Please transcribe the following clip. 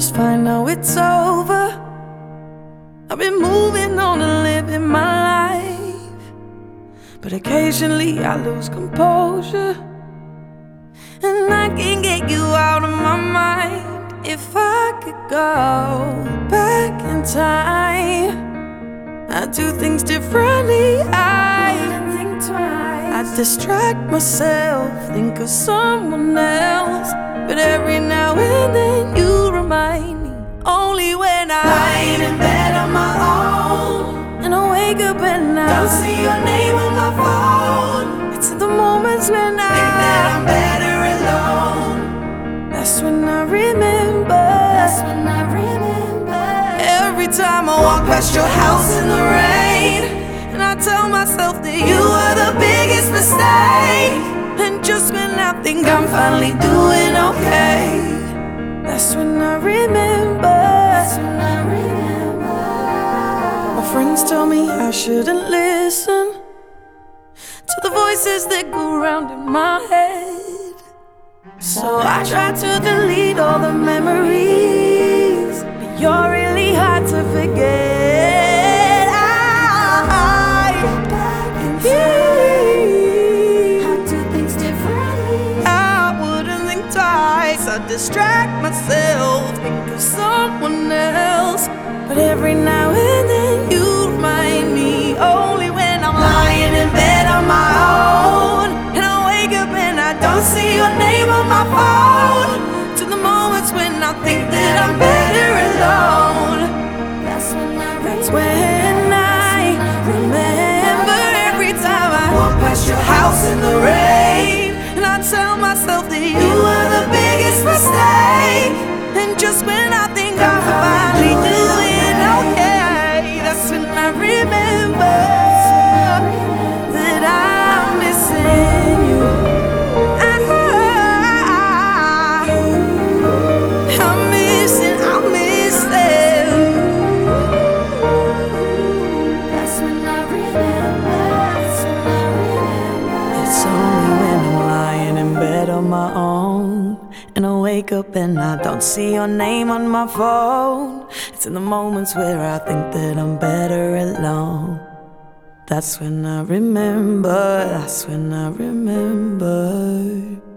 just fine, now it's over. I've been moving on and living my life, but occasionally I lose composure, and I can't get you out of my mind. If I could go back in time, I'd do things differently. I'd think twice. I'd distract myself, think of someone else, but every now and then you remind me. Only when I'm lying in bed on my own, and I wake up and I don't see your name on my phone. It's in the moments when I think that I'm better alone. That's when I remember. That's when I remember. Every time I walk past your house in the rain, and I tell myself that you were the biggest mistake. And just when I think I'm finally doing okay, that's when I remember. That's when I remember. My friends tell me I shouldn't listen to the voices that go round in my head, so I try to delete all the memories, but you're really hard to forget. I go back in time, I do things differently. I wouldn't think twice. I distract myself, think of someone else, but every now and then you remind me. Only when I'm lying in bed on my own, and I wake up and I don't see your name on my phone. To the moments when I think that I'm better alone, that's when I remember. Every time I walk past your house in the rain, and I tell myself that you were the biggest mistake. And just when I think I'm finally doing okay, that's when I remember that I'm missing you. I'm missing. That's when I remember. That's when I remember. It's only when I'm lying in bed on my own, and I wake up and I don't see your name on my phone. It's in the moments where I think that I'm better alone. That's when I remember. That's when I remember.